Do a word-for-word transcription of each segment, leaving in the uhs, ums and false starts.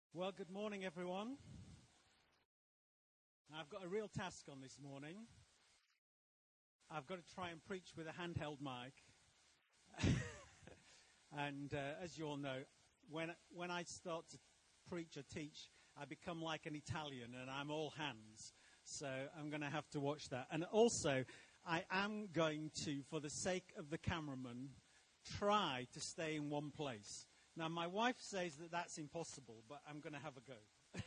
Well, good morning, everyone. I've got a real task on this morning. I've got to try and preach with a handheld mic. and uh, as you all know, when when I start to preach or teach, I become like an Italian and I'm all hands. So I'm going to have to watch that. And also, I am going to, for the sake of the cameraman, try to stay in one place. Now, my wife says that that's impossible, but I'm going to have a go.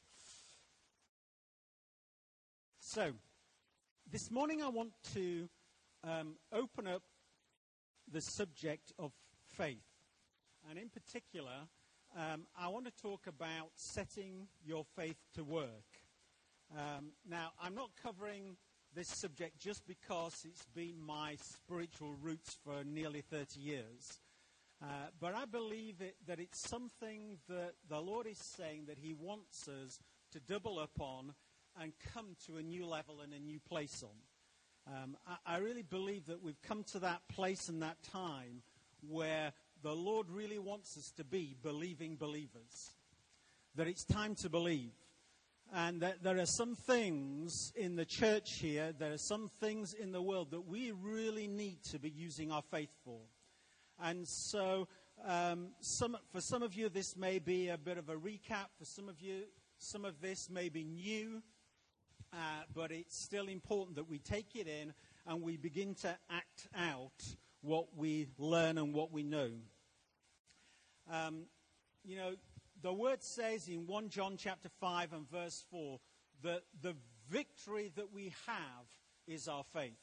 So, this morning I want to um, open up the subject of faith. And in particular, um, I want to talk about setting your faith to work. Um, now, I'm not covering this subject just because it's been my spiritual roots for nearly thirty years. Uh, but I believe it, that it's something that the Lord is saying that he wants us to double up on and come to a new level and a new place on. Um, I, I really believe that we've come to that place and that time where the Lord really wants us to be believing believers. That it's time to believe. And that there are some things in the church here, there are some things in the world that we really need to be using our faith for. And so um, some, for some of you, this may be a bit of a recap. For some of you, some of this may be new. Uh, but it's still important that we take it in and we begin to act out what we learn and what we know. Um, you know, the word says in First John chapter five and verse four that the victory that we have is our faith.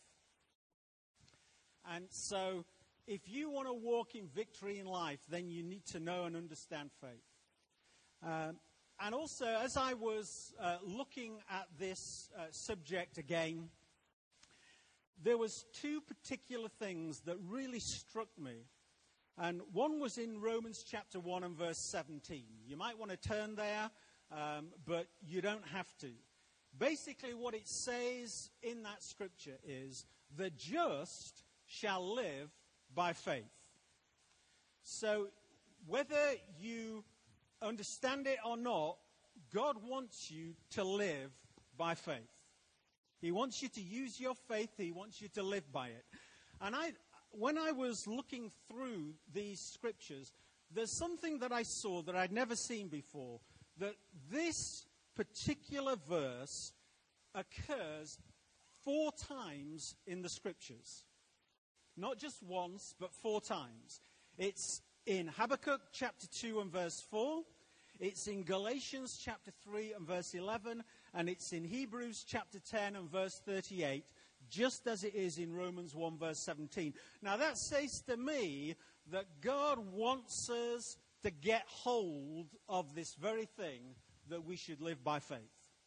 And so if you want to walk in victory in life, then you need to know and understand faith. Um, and also, as I was uh, looking at this uh, subject again, there was two particular things that really struck me. And one was in Romans chapter one and verse seventeen. You might want to turn there, um, but you don't have to. Basically, what it says in that scripture is, the just shall live by faith. So whether you understand it or not, God wants you to live by faith. He wants you to use your faith. He wants you to live by it. And I, when I was looking through these scriptures, there's something that I saw that I'd never seen before, that this particular verse occurs four times in the scriptures. Not just once, but four times. It's in Habakkuk chapter two and verse four. It's in Galatians chapter three and verse eleven. And it's in Hebrews chapter ten and verse thirty-eight. Just as it is in Romans one verse seventeen. Now that says to me that God wants us to get hold of this very thing, that we should live by faith.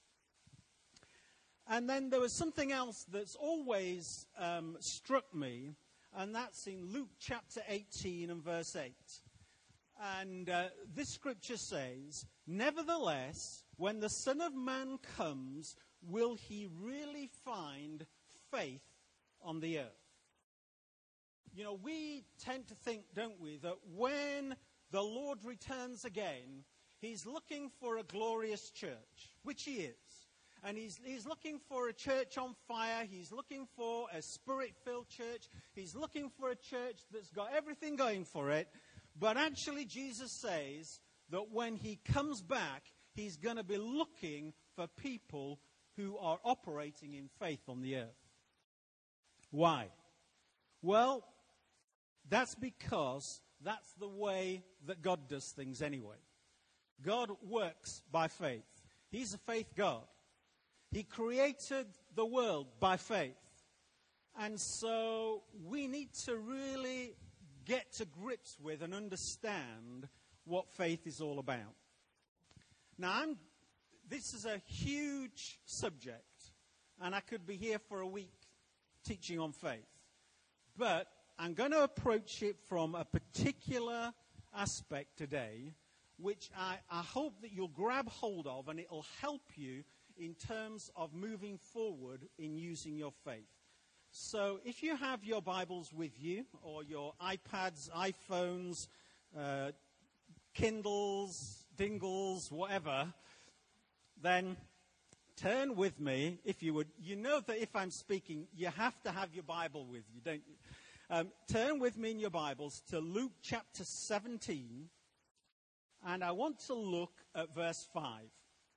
And then there was something else that's always um, struck me. And that's in Luke chapter eighteen and verse eight. And uh, this scripture says, nevertheless, when the Son of Man comes, will he really find faith on the earth? You know, we tend to think, don't we, that when the Lord returns again, he's looking for a glorious church, which he is. And he's, he's looking for a church on fire. He's looking for a spirit-filled church. He's looking for a church that's got everything going for it. But actually, Jesus says that when he comes back, he's going to be looking for people who are operating in faith on the earth. Why? Well, that's because that's the way that God does things anyway. God works by faith. He's a faith God. He created the world by faith. And so we need to really get to grips with and understand what faith is all about. Now, I'm, this is a huge subject, and I could be here for a week teaching on faith. But I'm going to approach it from a particular aspect today, which I, I hope that you'll grab hold of, and it'll help you in terms of moving forward in using your faith. So if you have your Bibles with you, or your iPads, iPhones, uh, Kindles, dingles, whatever, then turn with me, if you would. You know that if I'm speaking, you have to have your Bible with you, don't you? Um, turn with me in your Bibles to Luke chapter seventeen, and I want to look at verse five.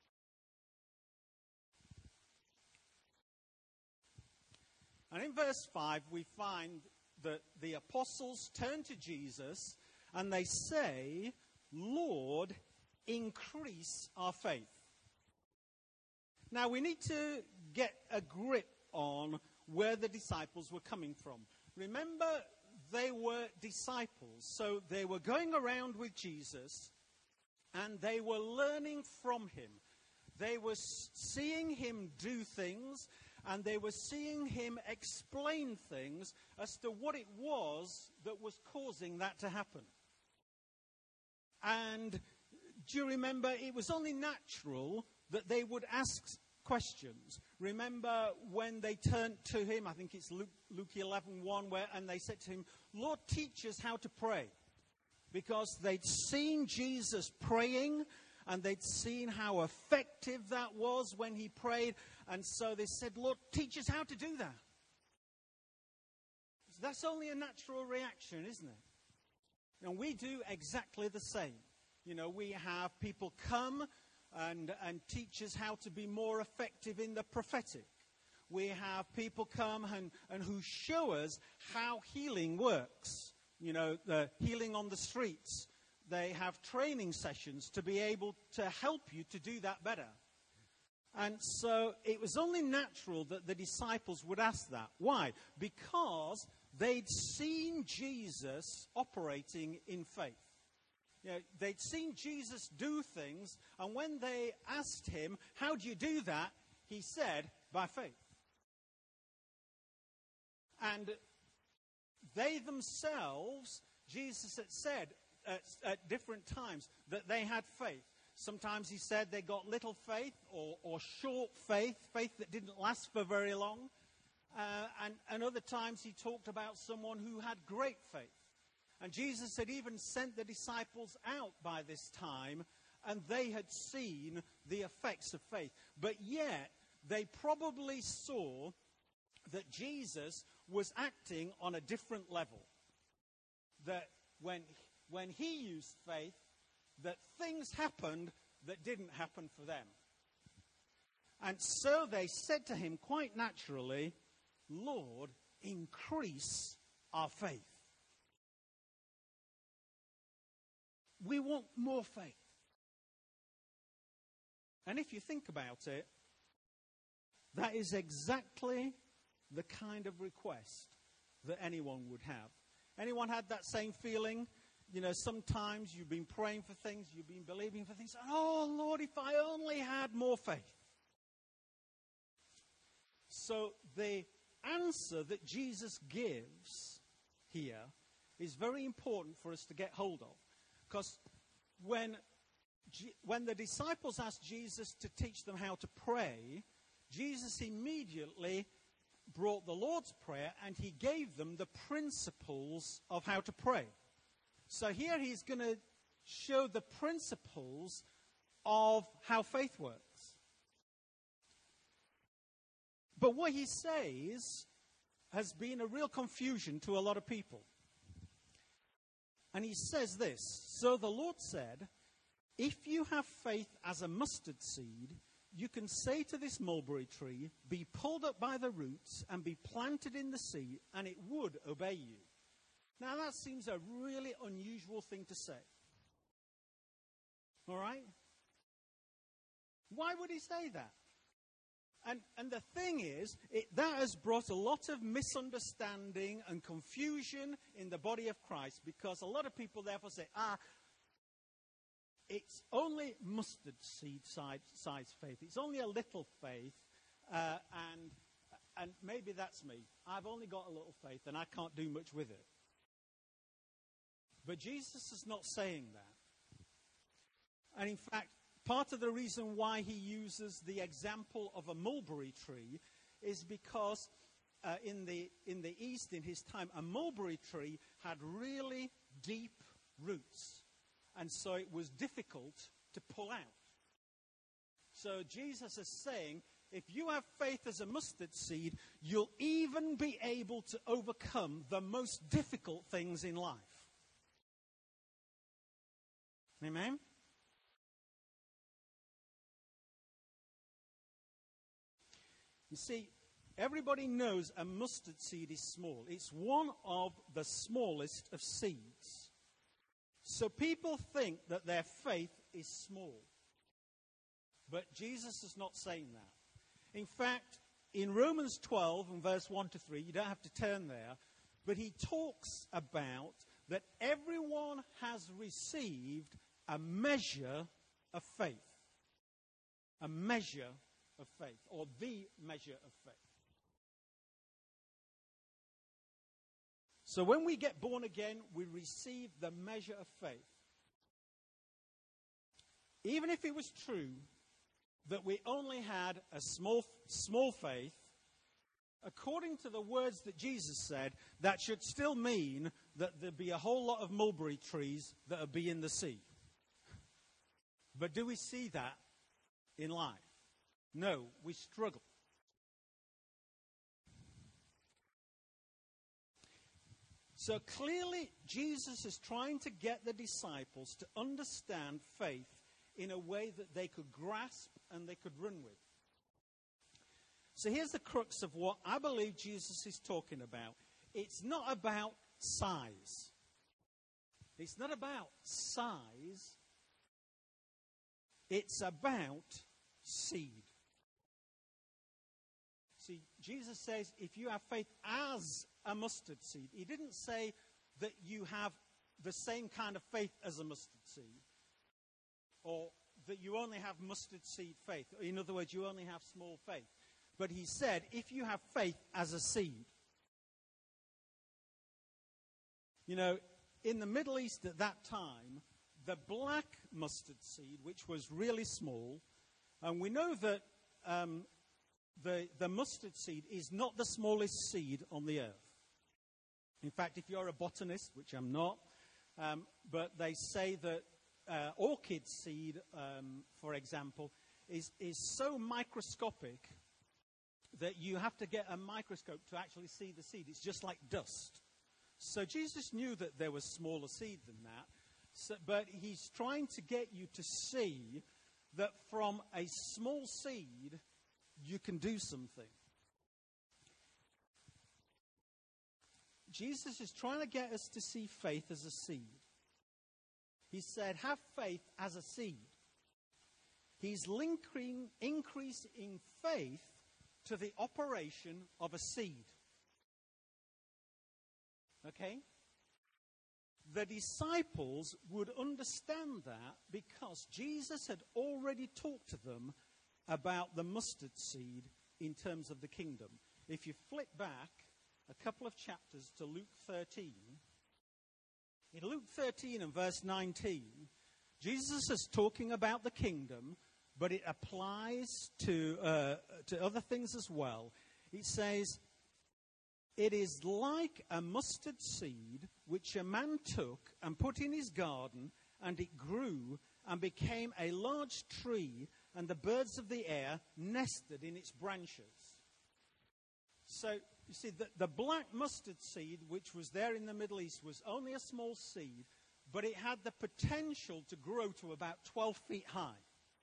And in verse five, we find that the apostles turn to Jesus and they say, Lord, increase our faith. Now, we need to get a grip on where the disciples were coming from. Remember, they were disciples, so they were going around with Jesus and they were learning from him. They were seeing him do things, and they were seeing him explain things as to what it was that was causing that to happen. And do you remember, it was only natural that they would ask questions. Remember when they turned to him, I think it's Luke, Luke eleven one, where, and they said to him, Lord, teach us how to pray. Because they'd seen Jesus praying, and they'd seen how effective that was when he prayed. And so they said, Lord, teach us how to do that. That's only a natural reaction, isn't it? And we do exactly the same. You know, we have people come and, and teach us how to be more effective in the prophetic. We have people come and, and who show us how healing works. You know, the healing on the streets. They have training sessions to be able to help you to do that better. And so it was only natural that the disciples would ask that. Why? Because they'd seen Jesus operating in faith. You know, they'd seen Jesus do things, and when they asked him, how do you do that? He said, by faith. And they themselves, Jesus had said at, at different times that they had faith. Sometimes he said they got little faith or, or short faith, faith that didn't last for very long. Uh, and, and other times he talked about someone who had great faith. And Jesus had even sent the disciples out by this time, and they had seen the effects of faith. But yet, they probably saw that Jesus was acting on a different level. That when, when he used faith, that things happened that didn't happen for them. And so they said to him quite naturally, Lord, increase our faith. We want more faith. And if you think about it, that is exactly the kind of request that anyone would have. Anyone had that same feeling? You know, sometimes you've been praying for things, you've been believing for things. Oh, Lord, if I only had more faith. So the answer that Jesus gives here is very important for us to get hold of. Because when, when the disciples asked Jesus to teach them how to pray, Jesus immediately brought the Lord's Prayer and he gave them the principles of how to pray. So here he's going to show the principles of how faith works. But what he says has been a real confusion to a lot of people. And he says this, so the Lord said, if you have faith as a mustard seed, you can say to this mulberry tree, be pulled up by the roots and be planted in the sea, and it would obey you. Now that seems a really unusual thing to say. All right? Why would he say that? And, and the thing is, it, that has brought a lot of misunderstanding and confusion in the body of Christ, because a lot of people therefore say, ah, it's only mustard seed size, size faith. It's only a little faith, uh, and, and maybe that's me. I've only got a little faith, and I can't do much with it. But Jesus is not saying that. And in fact, part of the reason why he uses the example of a mulberry tree is because uh, in the in the East, in his time, a mulberry tree had really deep roots. And so it was difficult to pull out. So Jesus is saying, if you have faith as a mustard seed, you'll even be able to overcome the most difficult things in life. Amen? You see, everybody knows a mustard seed is small. It's one of the smallest of seeds. So people think that their faith is small. But Jesus is not saying that. In fact, in Romans twelve and verse one to three, you don't have to turn there, but he talks about that everyone has received a measure of faith. A measure of faith, or the measure of faith. So when we get born again, we receive the measure of faith. Even if it was true that we only had a small, small faith, according to the words that Jesus said, that should still mean that there'd be a whole lot of mulberry trees that would be in the sea. But do we see that in life? No, we struggle. So clearly, Jesus is trying to get the disciples to understand faith in a way that they could grasp and they could run with. So here's the crux of what I believe Jesus is talking about. It's not about size. It's not about size. It's about seed. See, Jesus says if you have faith as a mustard seed, he didn't say that you have the same kind of faith as a mustard seed, or that you only have mustard seed faith. In other words, you only have small faith. But he said if you have faith as a seed. You know, in the Middle East at that time, the black mustard seed, which was really small, and we know that um, the, the mustard seed is not the smallest seed on the earth. In fact, if you're a botanist, which I'm not, um, but they say that uh, orchid seed, um, for example, is, is so microscopic that you have to get a microscope to actually see the seed. It's just like dust. So Jesus knew that there was smaller seed than that, so, but he's trying to get you to see that from a small seed, you can do something. Jesus is trying to get us to see faith as a seed. He said, have faith as a seed. He's linking increase in faith to the operation of a seed. Okay? The disciples would understand that because Jesus had already talked to them about the mustard seed in terms of the kingdom. If you flip back a couple of chapters to Luke thirteen, in Luke thirteen and verse nineteen, Jesus is talking about the kingdom, but it applies to, uh, to other things as well. It says, it is like a mustard seed which a man took and put in his garden, and it grew and became a large tree, and the birds of the air nested in its branches. So, you see, the, the black mustard seed, which was there in the Middle East, was only a small seed, but it had the potential to grow to about twelve feet high.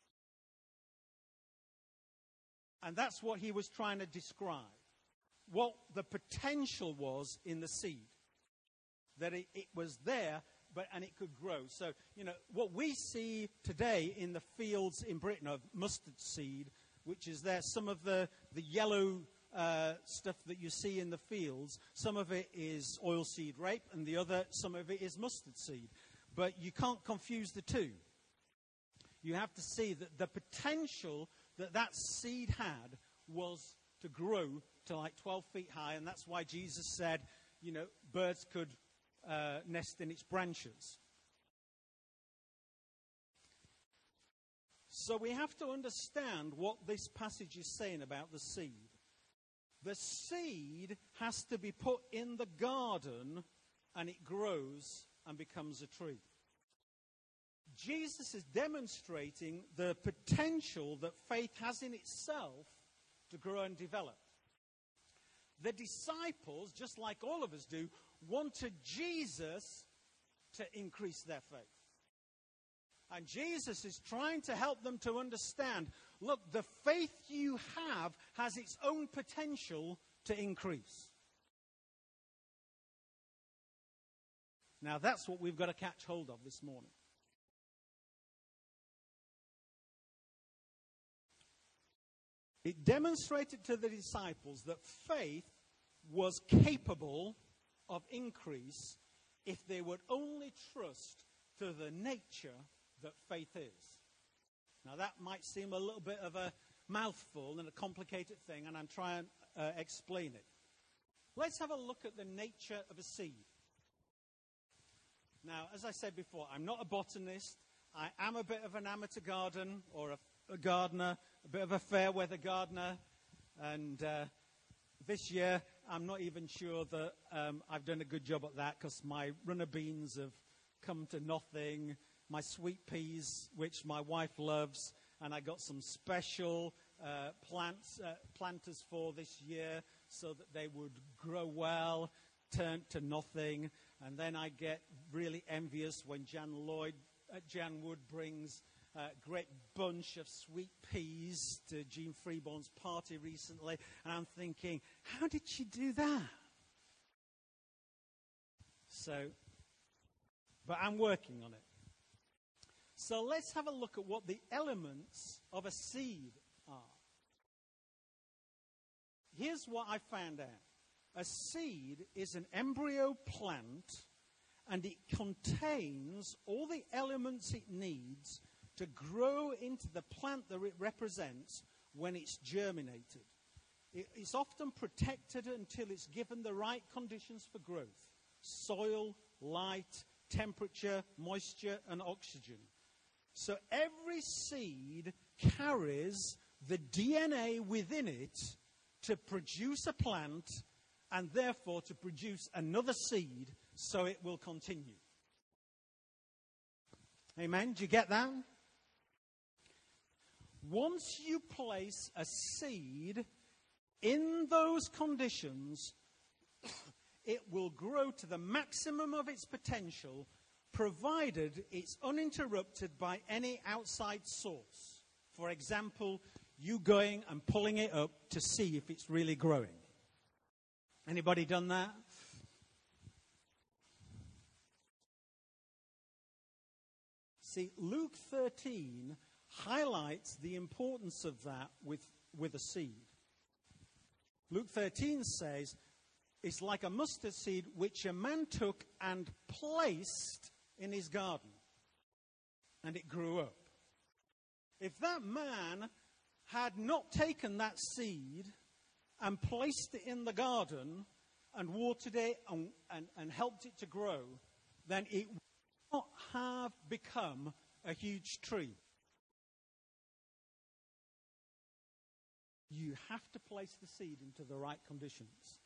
And that's what he was trying to describe. What the potential was in the seed. That it, it was there, but and it could grow. So, you know, what we see today in the fields in Britain of mustard seed, which is there, some of the, the yellow uh, stuff that you see in the fields, some of it is oilseed rape, and the other, some of it is mustard seed. But you can't confuse the two. You have to see that the potential that that seed had was to grow to like twelve feet high, and that's why Jesus said, you know, birds could uh, nest in its branches. So we have to understand what this passage is saying about the seed. The seed has to be put in the garden, and it grows and becomes a tree. Jesus is demonstrating the potential that faith has in itself to grow and develop. The disciples, just like all of us do, wanted Jesus to increase their faith. And Jesus is trying to help them to understand, look, the faith you have has its own potential to increase. Now, that's what we've got to catch hold of this morning. It demonstrated to the disciples that faith was capable of increase if they would only trust to the nature that faith is. Now, that might seem a little bit of a mouthful and a complicated thing, and I'm trying to uh, explain it. Let's have a look at the nature of a seed. Now, as I said before, I'm not a botanist. I am a bit of an amateur garden or a, a gardener, a bit of a fair weather gardener. And uh, this year, I'm not even sure that um, I've done a good job at that because my runner beans have come to nothing. My sweet peas, which my wife loves, and I got some special uh, plants, uh, planters for this year so that they would grow well, turn to nothing. And then I get really envious when Jan Lloyd, uh, Jan Wood brings a great bunch of sweet peas to Jean Freeborn's party recently. And I'm thinking, how did she do that? So, but I'm working on it. So let's have a look at what the elements of a seed are. Here's what I found out. A seed is an embryo plant, and it contains all the elements it needs to grow into the plant that it represents when it's germinated. It is often protected until it's given the right conditions for growth: soil, light, temperature, moisture, and oxygen. So every seed carries the D N A within it to produce a plant and therefore to produce another seed so it will continue. Amen? Do you get that? Once you place a seed in those conditions, it will grow to the maximum of its potential, provided it's uninterrupted by any outside source. For example, you going and pulling it up to see if it's really growing. Anybody done that? See, Luke thirteen highlights the importance of that with, with a seed. Luke thirteen says, it's like a mustard seed which a man took and placed in his garden, and it grew up. If that man had not taken that seed and placed it in the garden and watered it and, and, and helped it to grow, then it would not have become a huge tree. You have to place the seed into the right conditions.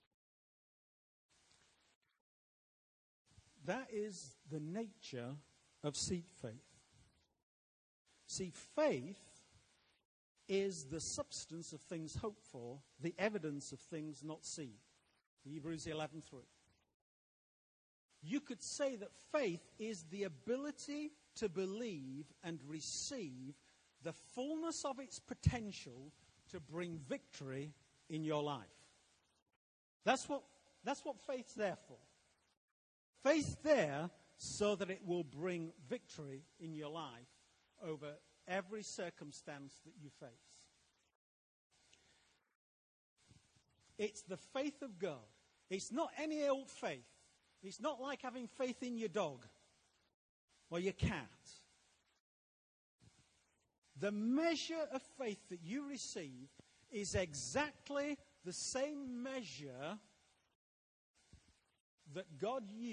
That is the nature of seed faith. See, faith is the substance of things hoped for, the evidence of things not seen. Hebrews eleven three. You could say that faith is the ability to believe and receive the fullness of its potential to bring victory in your life. That's what, that's what faith's there for. Faith there so that it will bring victory in your life over every circumstance that you face. It's the faith of God. It's not any old faith. It's not like having faith in your dog or your cat. The measure of faith that you receive is exactly the same measure that God used